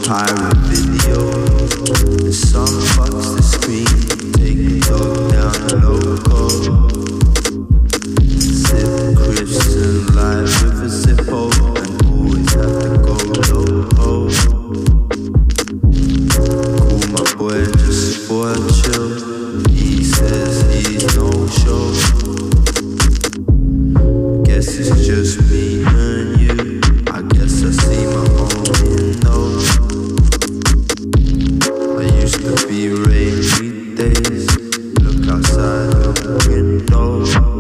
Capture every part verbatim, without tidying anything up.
pirate video. The sun fucks the screen. Take the dog down loco. Sip Christian life with a Zippo, and always have to go low. Call my boy just for a chill. He says he's no show. Guess it's just me and you. I guess I see my own window. I used to be rainy days. Look outside the window.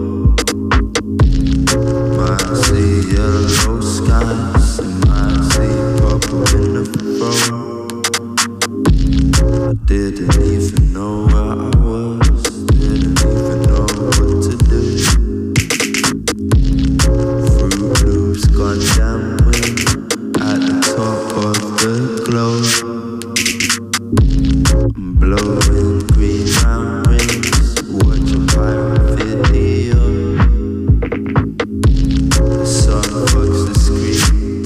Might see yellow skies and might see purple in the phone. I didn't even know where I was. Didn't even know what to do. Fruit Loops gone down wind at the top of the globe. I'm blowing green round rings, watching pirate video. The sun fucks the screen.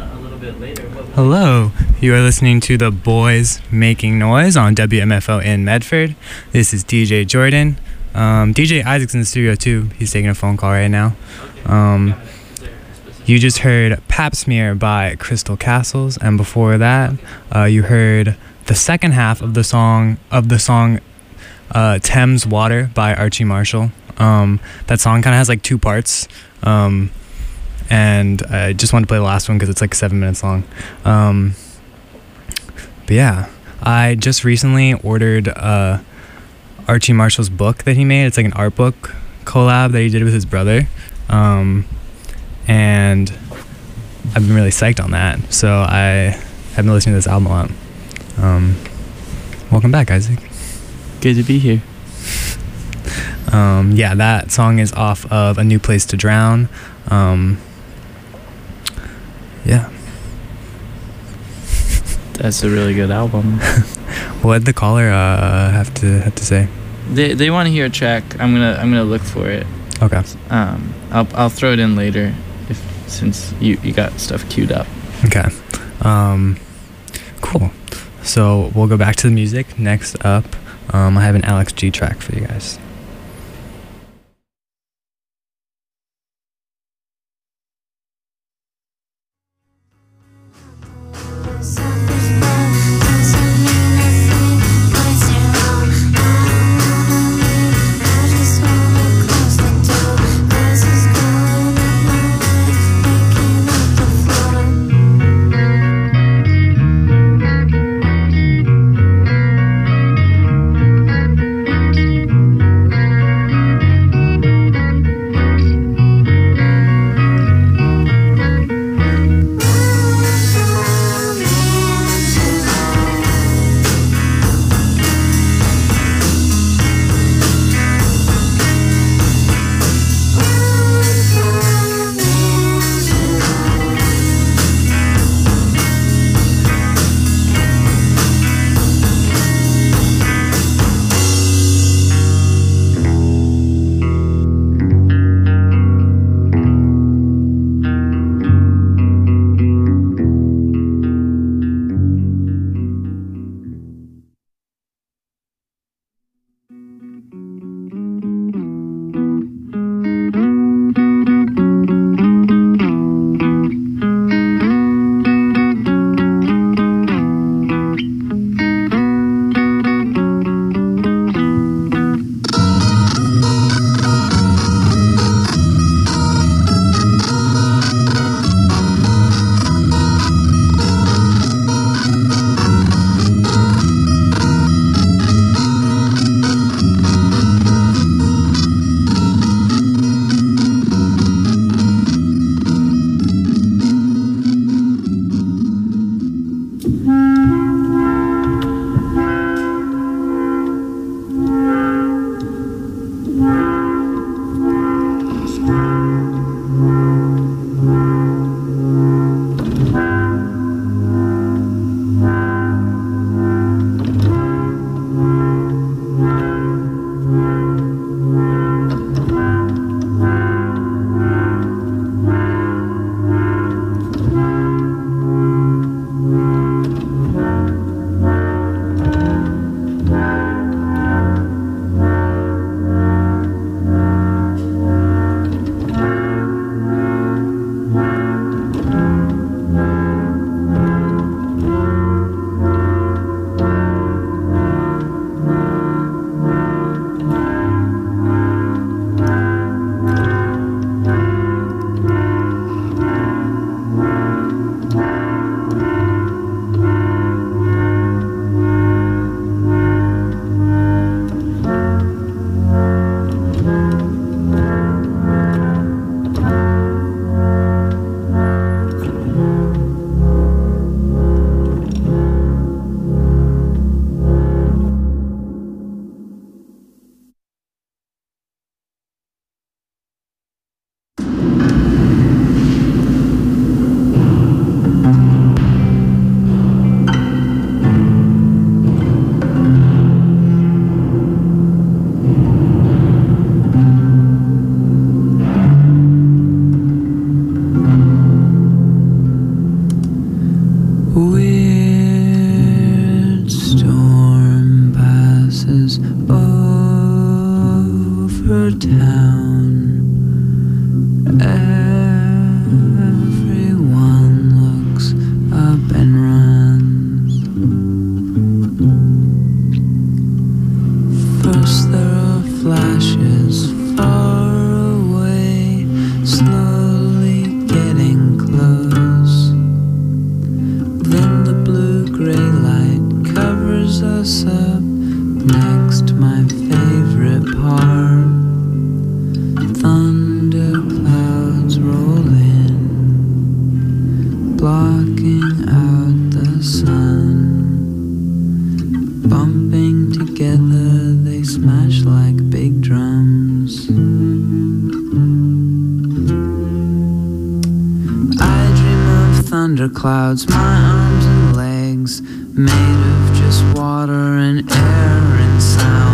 Hello, you are listening to The Boys Making Noise on W M F O in Medford. This is D J Jordan. Um, D J Isaac's in the studio too. He's taking a phone call right now. Um, you just heard Pap Smear by Crystal Castles, and before that, uh, you heard the second half of the song of the song uh, Thames Water by Archie Marshall. Um, that song kind of has like two parts. Um, And I just wanted to play the last one because it's like seven minutes long. Um, but yeah, I just recently ordered uh, Archie Marshall's book that he made. It's like an art book collab that he did with his brother. Um, and I've been really psyched on that. So I have been listening to this album a lot. Um, welcome back, Isaac. Good to be here. Um, yeah, that song is off of A New Place to Drown. Um, Yeah. That's a really good album. What'd the caller uh, have to have to say? They they want to hear a track. I'm gonna I'm gonna look for it. Okay. Um, I'll I'll throw it in later, if since you you got stuff queued up. Okay. Um, cool. So we'll go back to the music. Next up, um, I have an Alex G track for you guys. Thank weird storm passes over town. Everyone looks up and runs. First there are flashes far away, slowly getting close. Then the blue-gray light covers us up. Next, my favorite part. Thunder clouds roll in, blocking out the sun. Bumping together, they smash like big drums. I dream of thunder clouds, my arms and legs made of just water and air and sound.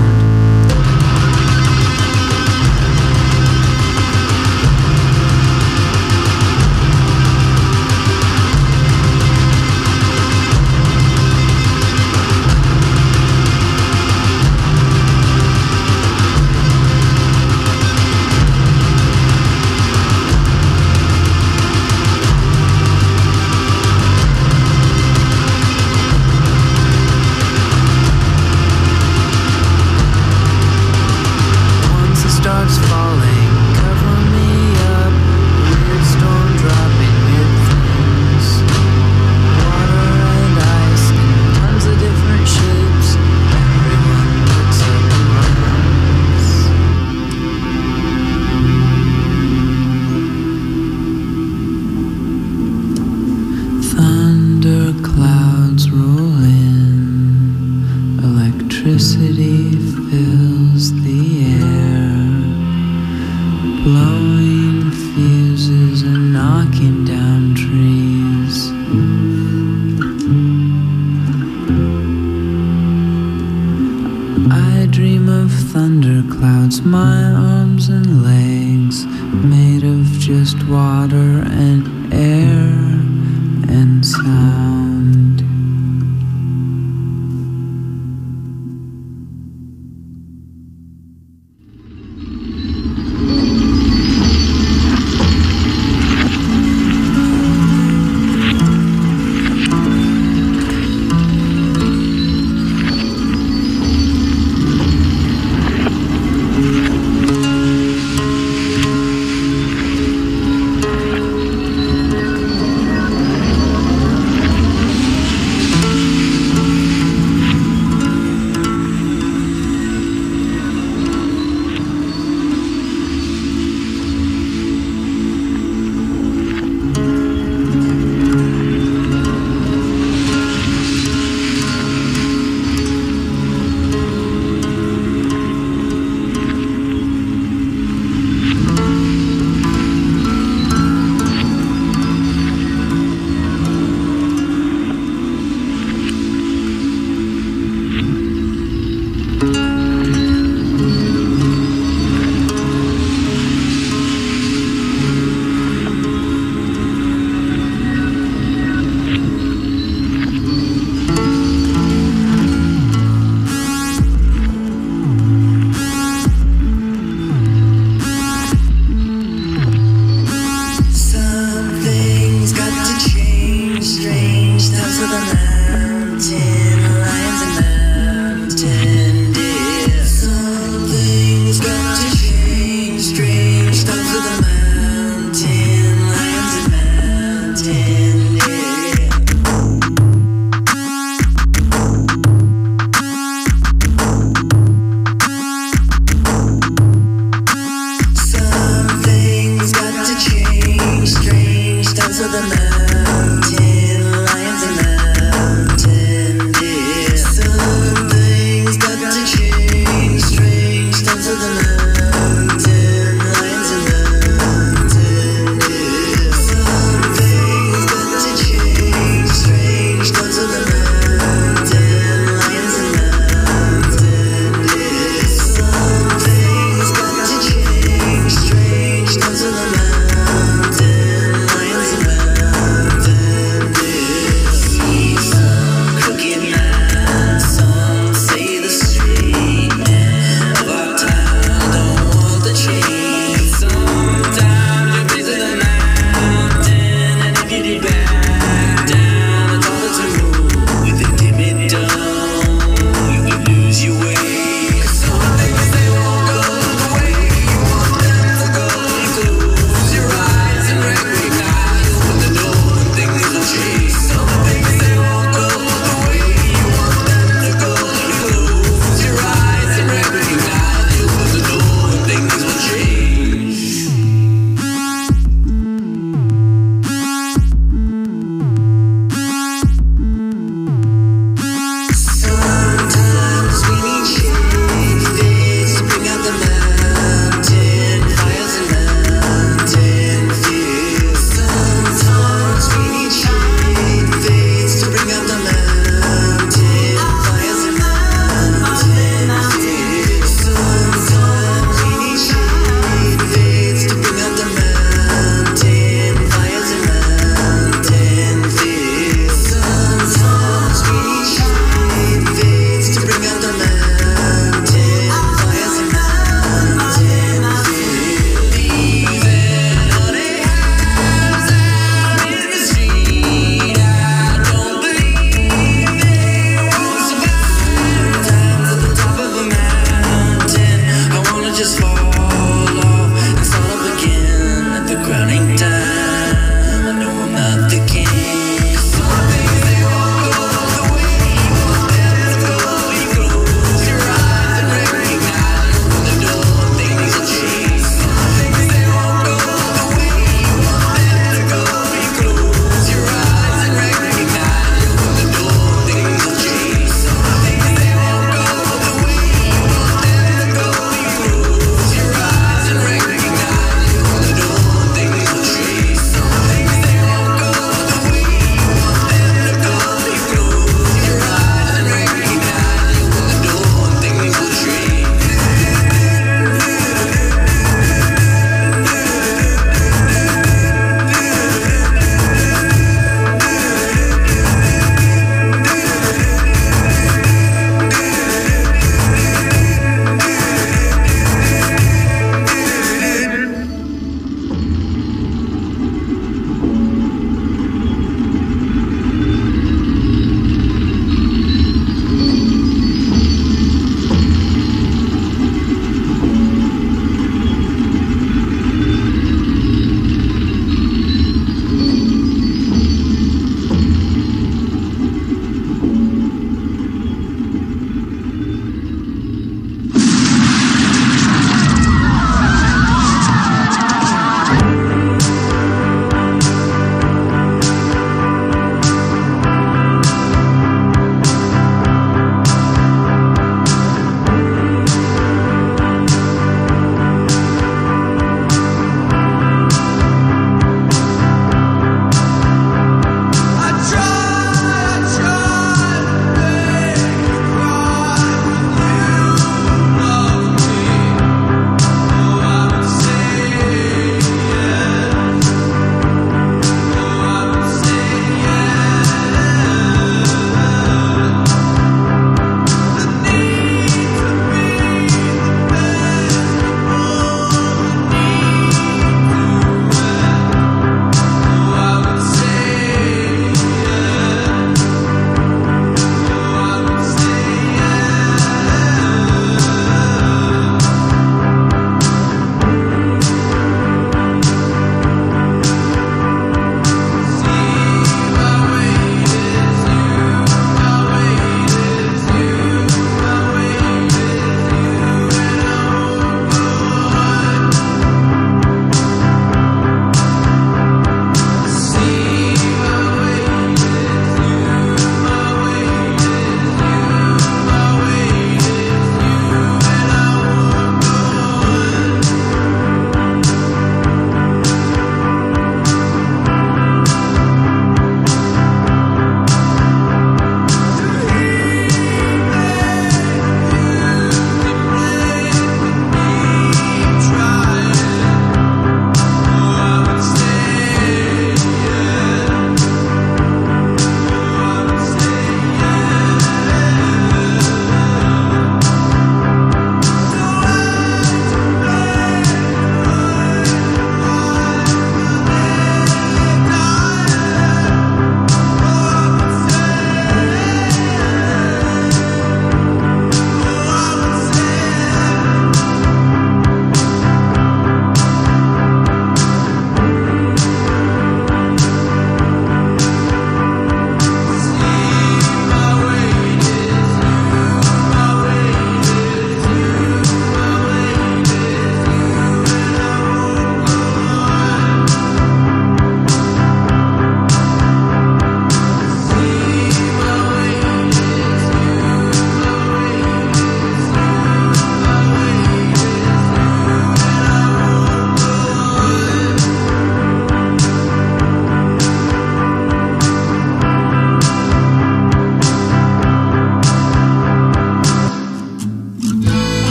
Sometimes we need change.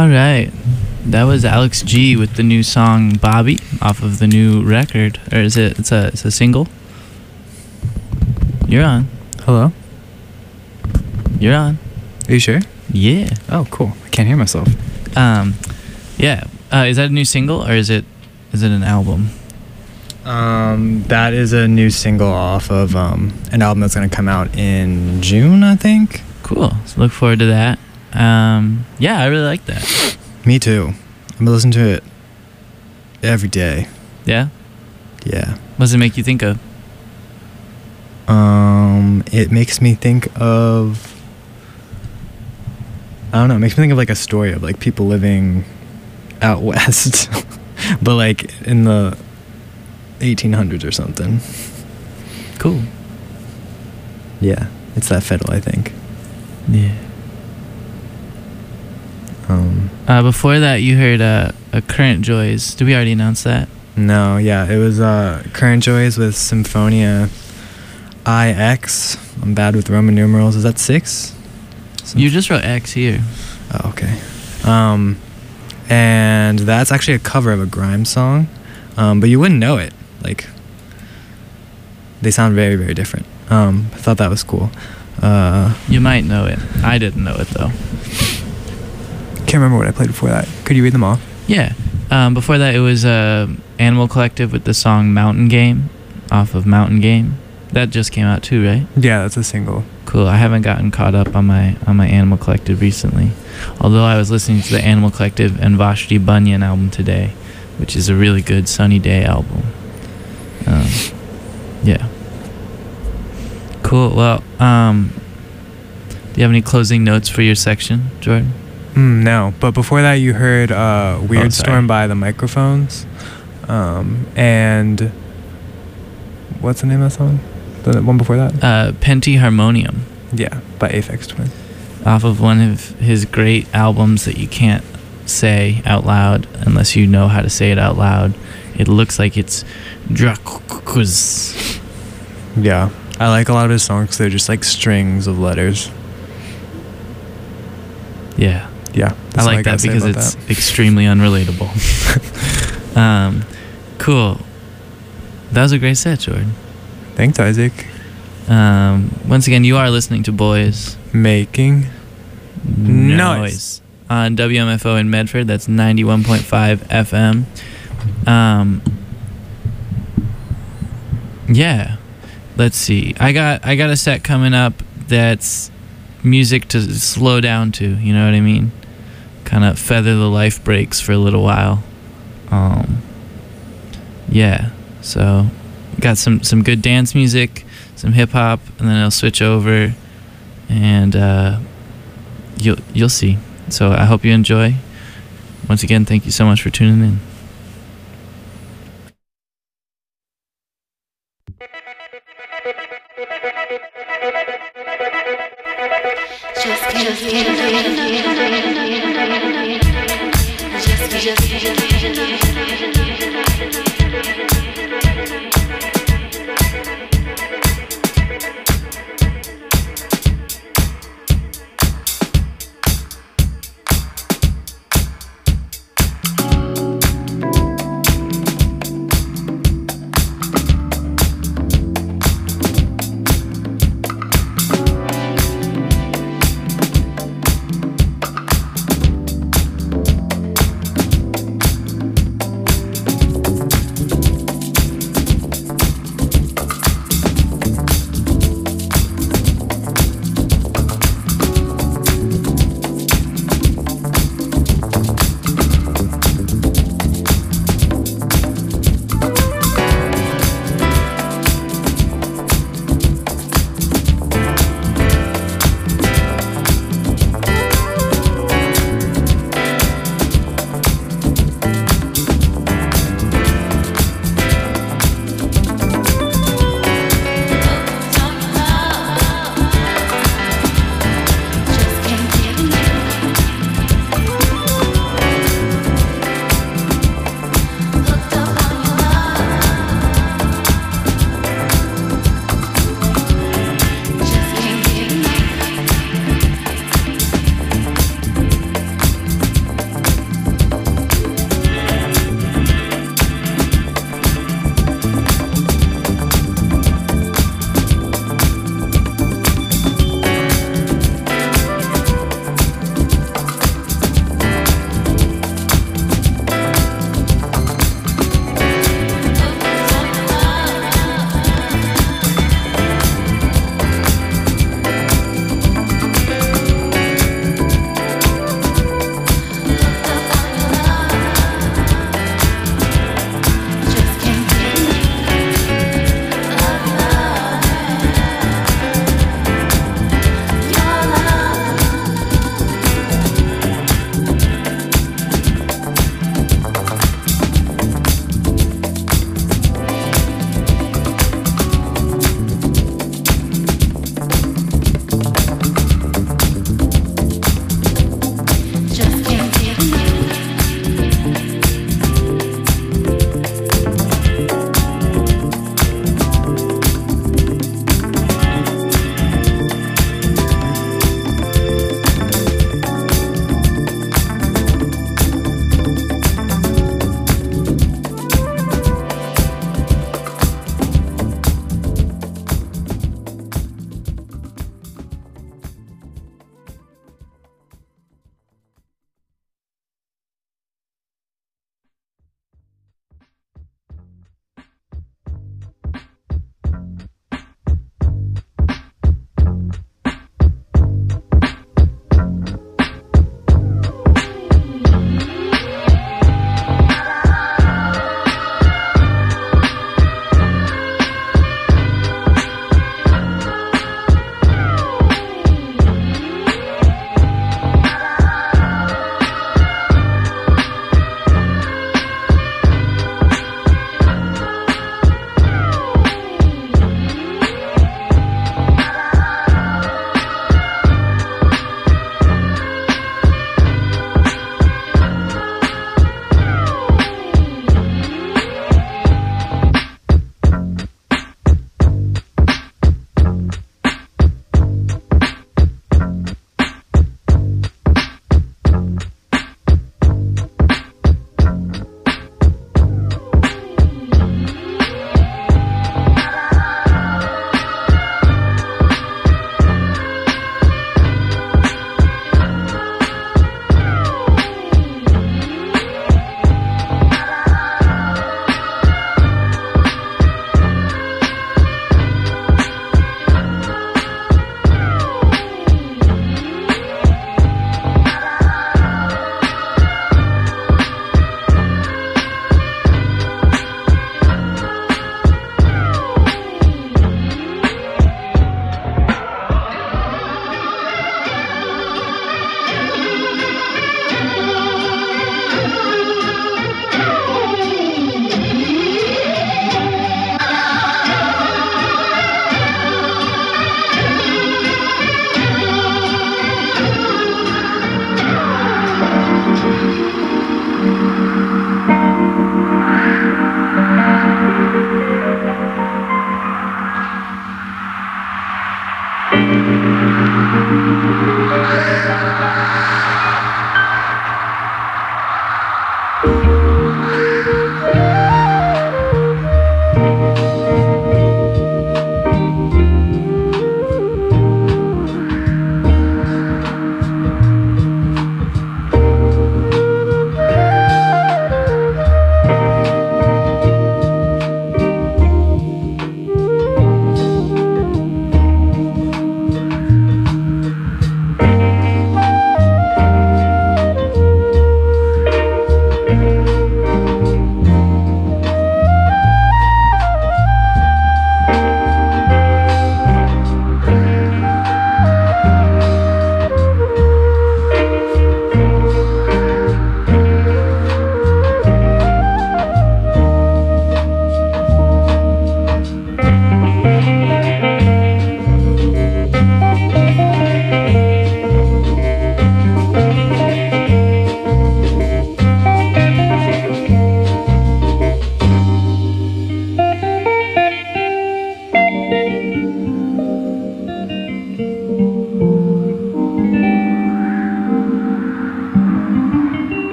All right. That was Alex G with the new song Bobby off of the new record. Or is it it's a it's a single? You're on. Hello? You're on. Are you sure? Yeah. Oh, cool. I can't hear myself. Um yeah. Uh, is that a new single or is it is it an album? Um, that is a new single off of um, an album that's going to come out in June, I think. Cool. So look forward to that. Um, yeah, I really like that. Me too. I'm listening to it every day. Yeah? Yeah. What does it make you think of? Um, it makes me think of, I don't know, it makes me think of like a story of like people living out west, but like in the eighteen hundreds or something. Cool. Yeah, it's that fiddle, I think. Yeah. Um, Uh, before that, you heard uh, a Current Joys. Did we already announce that? no, yeah, it was uh, Current Joys with Symphonia I X. I'm bad with Roman numerals. Is that six? You just wrote X here. Oh, okay. Um, and that's actually a cover of a grime song, um, but you wouldn't know it. Like, they sound very, very different. Um, I thought that was cool. Uh, You might know it. I didn't know it, though. can't remember what I played before that. Could you read them off? Yeah. Um, before that, it was uh, Animal Collective with the song Mountain Game off of Mountain Game. That just came out too, right? Yeah, that's a single. Cool. I haven't gotten caught up on my on my Animal Collective recently. Although I was listening to the Animal Collective and Vashti Bunyan album today, which is a really good Sunny Day album. Um, yeah. Cool. Well, um, do you have any closing notes for your section, Jordan? Mm, no, but before that, you heard uh, Weird Oh, sorry. Storm by the Microphones. Um, and what's the name of that song? The one before that? Uh, Pentiharmonium, Yeah, by Aphex Twin. off of one of his great albums that you can't say out loud unless you know how to say it out loud. It looks like it's Dracuz. Yeah, I like a lot of his songs 'cause they're just like strings of letters. Yeah. Yeah, I like that because it's that. extremely unrelatable. um, cool. That was a great set, Jordan. Thanks, Isaac. Um, once again, you are listening to Boys Making Noise. on W M F O in Medford. That's ninety-one point five F M. Um, yeah. Let's see. I got I got a set coming up that's music to slow down to. You know what I mean? Kind of feather the life breaks for a little while. Um, yeah. So got some some good dance music, some hip hop, and then I'll switch over, and uh, you'll you'll see. So I hope you enjoy. Once again, thank you so much for tuning in. Just can't, just can't, just can't,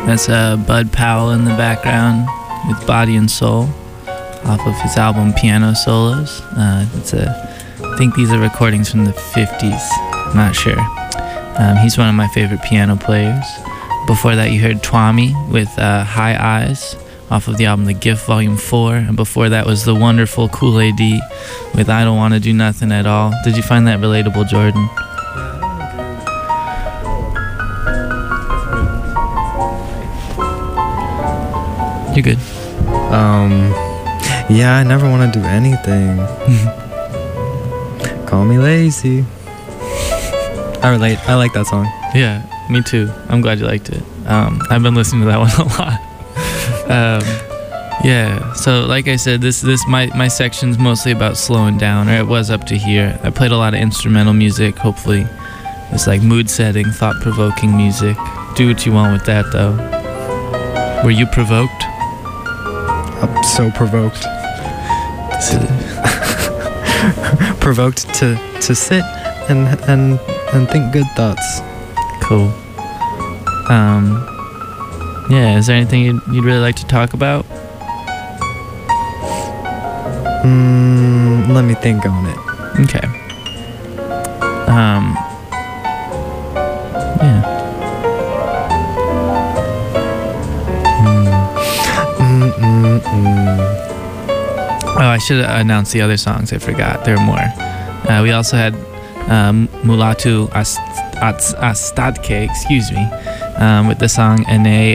That's uh, Bud Powell in the background with Body and Soul off of his album Piano Solos. Uh, it's a, I think these are recordings from the fifties. I'm not sure. Um, he's one of my favorite piano players. Before that, you heard Twami with uh, High Eyes off of the album The Gift Volume four. And before that was the wonderful Kool A D with I Don't Want to Do Nothing at All. Did you find that relatable, Jordan? You're good. Um, yeah, I never want to do anything. Call me lazy. I relate. I like that song. Yeah, me too. I'm glad you liked it. Um, I've been listening to that one a lot. um, yeah. So, like I said, this this my my section's mostly about slowing down, or it was up to here. I played a lot of instrumental music. Hopefully, it's like mood setting, thought provoking music. Do what you want with that, though. Were you provoked? I'm so provoked. Provoked to to sit and and and think good thoughts. Cool. Um. Yeah. Is there anything you'd, you'd really like to talk about? Mm, let me think on it. Okay. Um. Yeah. Mm, mm, mm. Oh, I should announce the other songs. I forgot. There were more. Uh, we also had um, Mulatu Ast- Ast- Astadke, excuse me, um, with the song Ene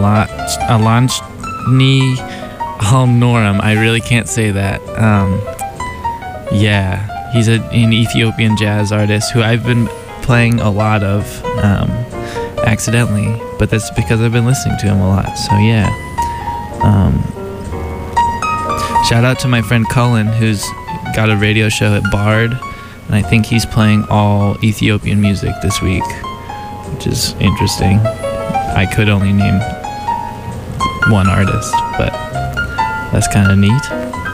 Alanchni Alnoram. I really can't say that. Um, yeah, he's a, an Ethiopian jazz artist who I've been playing a lot of um, accidentally, but that's because I've been listening to him a lot. So yeah. Um, shout out to my friend Cullen, who's got a radio show at Bard, and I think he's playing all Ethiopian music this week, which is interesting. I could only name one artist, but that's kind of neat.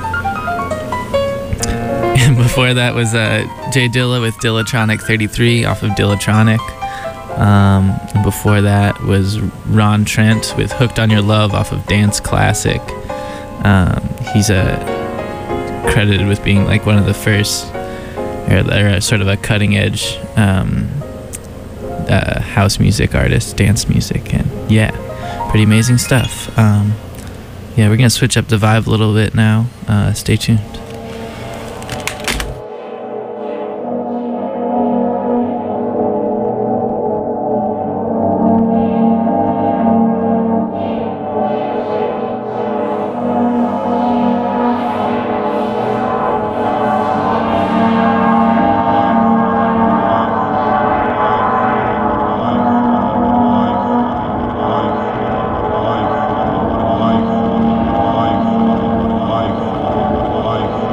And before that was uh, Jay Dilla with Dillatronic thirty-three off of Dillatronic. Um, and before that was Ron Trent with Hooked on Your Love off of Dance Classic. Um, he's a credited with being like one of the first, or, or sort of a cutting edge um, uh, house music artist, dance music, and yeah, pretty amazing stuff. Um, yeah, we're gonna switch up the vibe a little bit now. Uh, stay tuned. Life.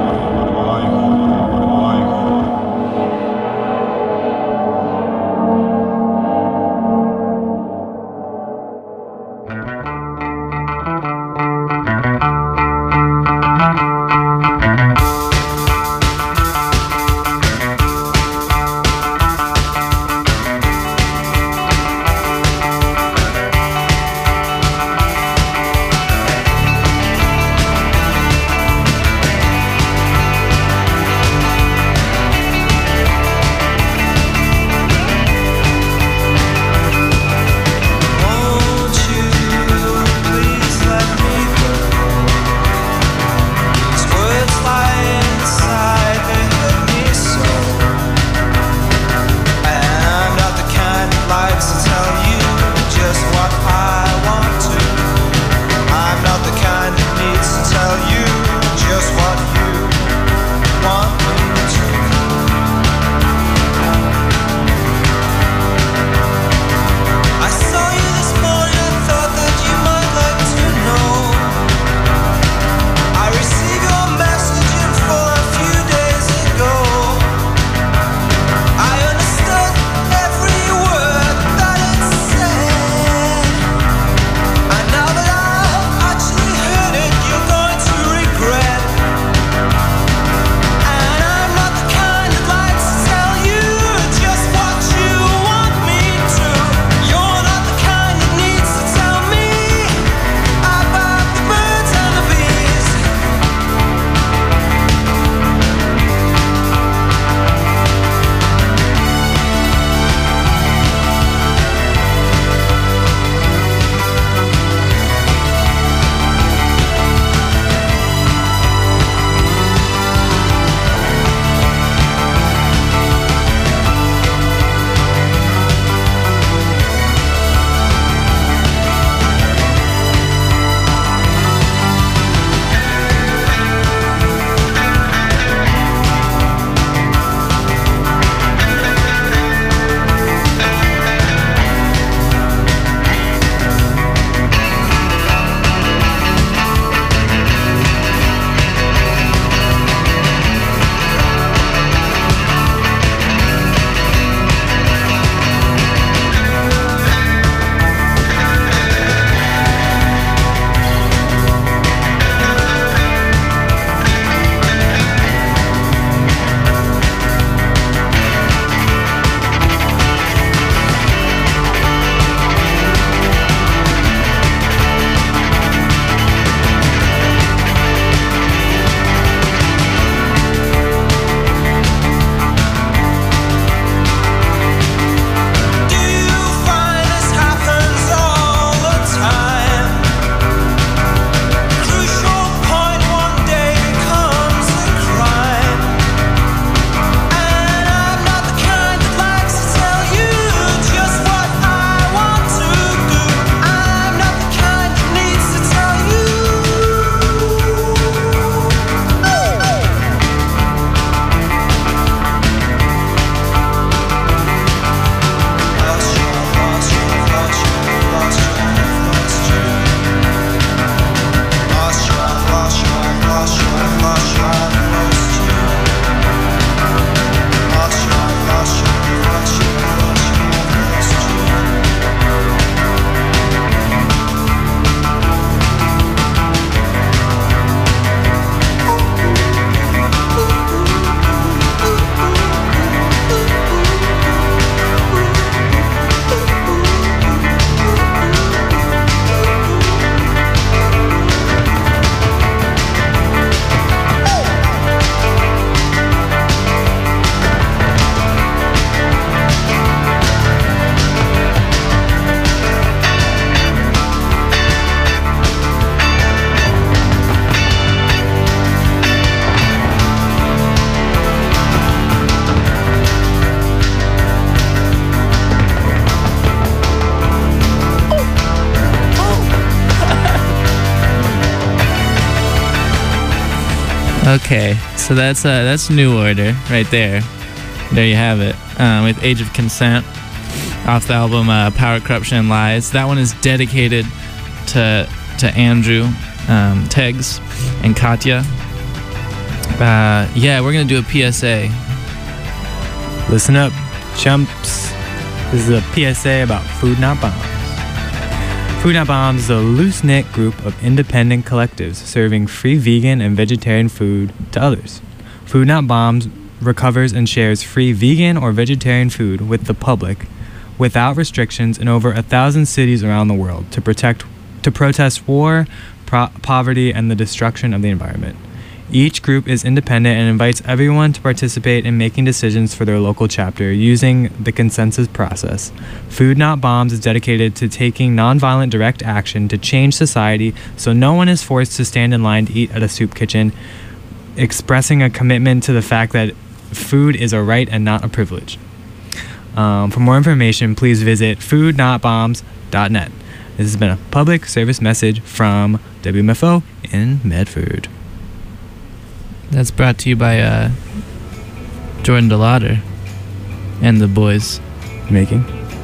Okay, so that's uh, that's New Order right there. There you have it. Um, with Age of Consent off the album uh, Power, Corruption, and Lies. That one is dedicated to to Andrew, um, Tegs, and Katya. Uh, yeah, we're gonna do a P S A. Listen up, chumps. This is a P S A about Food Not Bombs. Food Not Bombs is a loose-knit group of independent collectives serving free vegan and vegetarian food to others. Food Not Bombs recovers and shares free vegan or vegetarian food with the public without restrictions in over a thousand cities around the world to protect, to protest war, pro- poverty, and the destruction of the environment. Each group is independent and invites everyone to participate in making decisions for their local chapter using the consensus process. Food Not Bombs is dedicated to taking nonviolent direct action to change society so no one is forced to stand in line to eat at a soup kitchen, expressing a commitment to the fact that food is a right and not a privilege. Um, for more information, please visit food not bombs dot net. This has been a public service message from W M F O in Medford. That's brought to you by uh, Jordan DeLauder and the boys. Making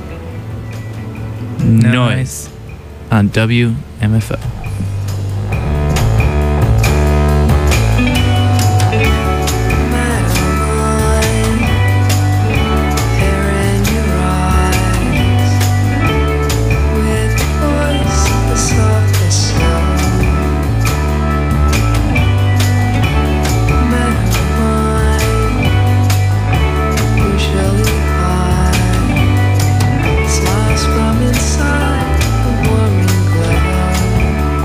Noise on W M F O. Smiles from inside, a warming glow.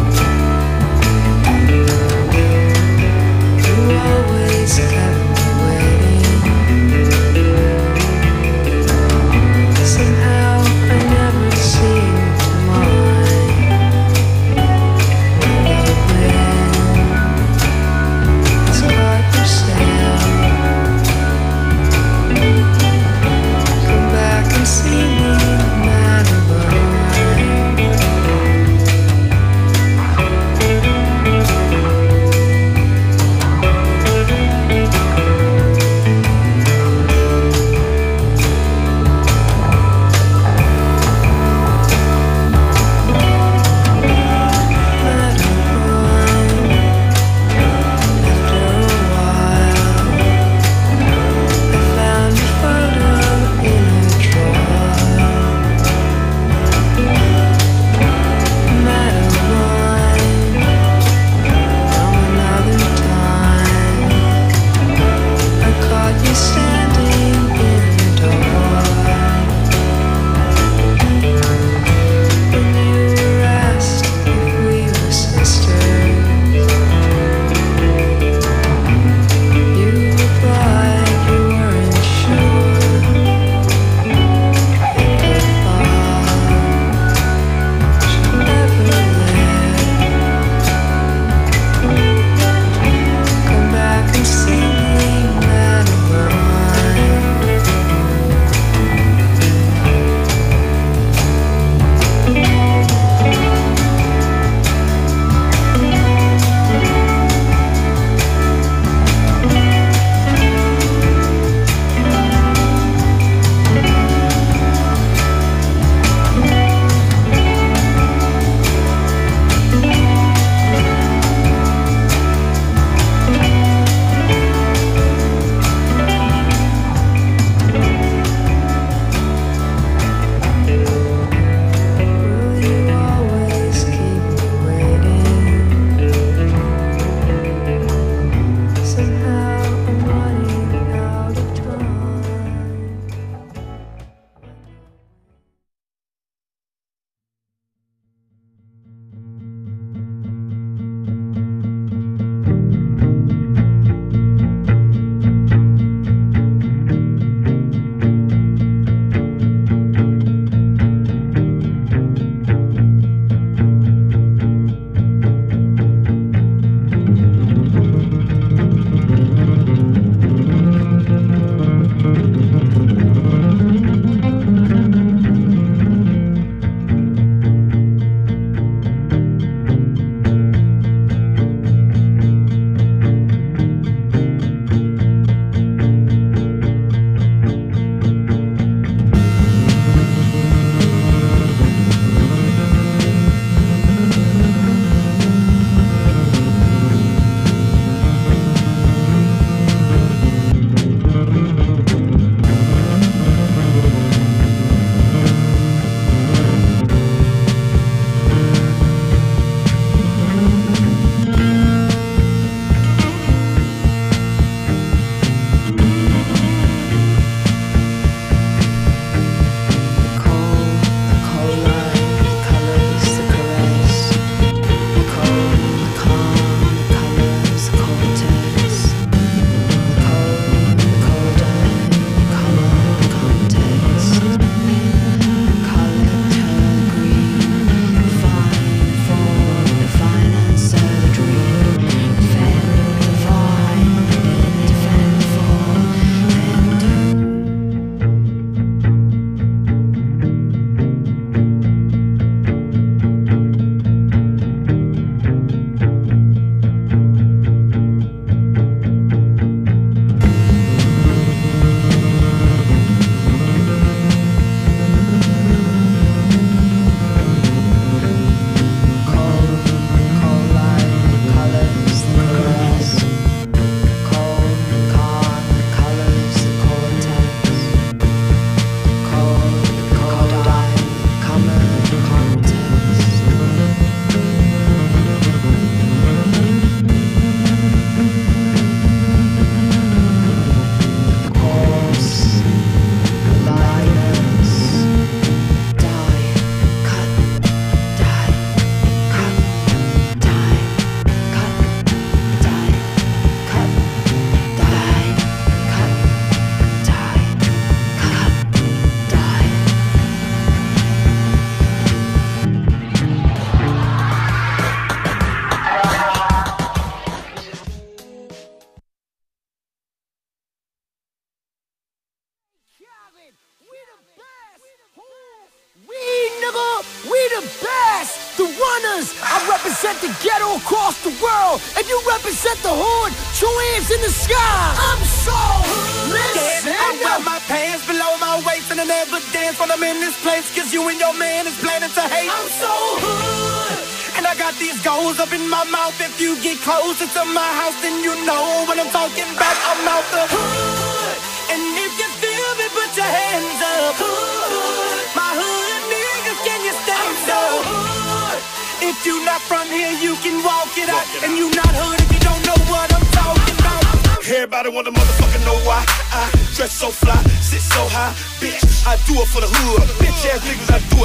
the best, the runners. I represent the ghetto across the world, and you represent the hood. Two hands in the sky. I'm so listen. I wear my pants below my waist and I never dance when I'm in this place, cause you and your man is planning to hate. I'm so hood, and I got these goals up in my mouth. If you get closer to my house, then you know what I'm talking about. I'm out the hood, and if you feel me, put your hands up. Hood, my hood niggas, can you stand up? Hood, if you not from here, you can walk it out. And you not hood if you don't know what I'm talking about. Everybody wanna motherfucker know why I dress so fly, sit so high, bitch. I do it for the hood, bitch ass niggas. I do it.